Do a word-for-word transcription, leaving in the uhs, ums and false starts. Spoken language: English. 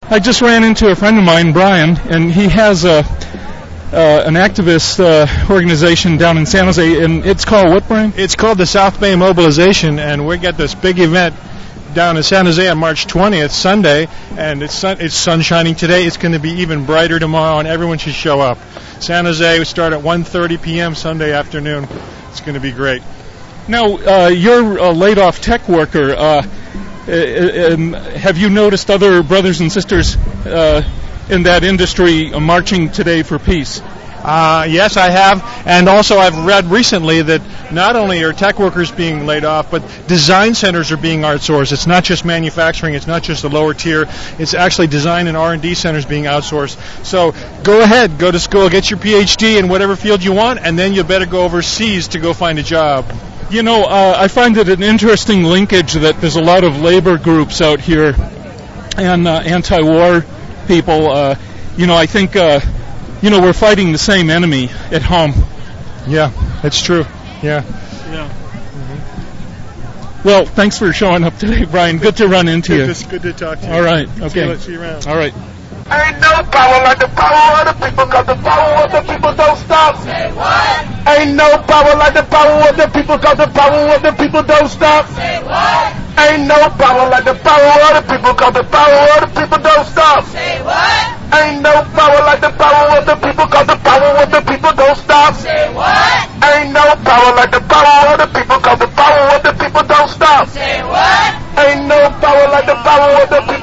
I just ran into a friend of mine, Brian, and he has a uh, an activist uh, organization down in San Jose, and it's called what, Brian? It's called the South Bay Mobilization, and we got this big event down in San Jose on March twentieth, Sunday, and it's sun, it's sun shining today. It's going to be even brighter tomorrow, and everyone should show up. San Jose, we start at one thirty p.m. Sunday afternoon. It's going to be great. Now, uh, you're a laid-off tech worker. Uh, um, have you noticed other brothers and sisters uh, in that industry uh, marching today for peace? Uh, yes, I have, and also I've read recently that not only are tech workers being laid off, but design centers are being outsourced. It's not just manufacturing, it's not just the lower tier, it's actually design and R and D centers being outsourced. So go ahead, go to school, get your P H D in whatever field you want, and then you better go overseas to go find a job. You know, uh, I find it an interesting linkage that there's a lot of labor groups out here and uh, anti-war people. Uh, you know, I think... Uh, You know, we're fighting the same enemy at home. Yeah, that's true. Yeah. Yeah. Mm-hmm. Well, thanks for showing up today, Brian. Good to run into good you. To, good to talk to you. All right. Okay. See you, see you around. All right. Ain't no power like the power of the people, cause the power of the people don't stop. Say what? Ain't no power like the power of the people, cause the power of the people don't stop. Say what? Ain't no power like the power of the people, cause the power of the people don't stop. Say what? Ain't no power like the power of the people, cause the power of the people don't stop. Say what? Ain't no power like the power of the people, cause the power of the people don't stop. Say what? Ain't no power like the power of the people.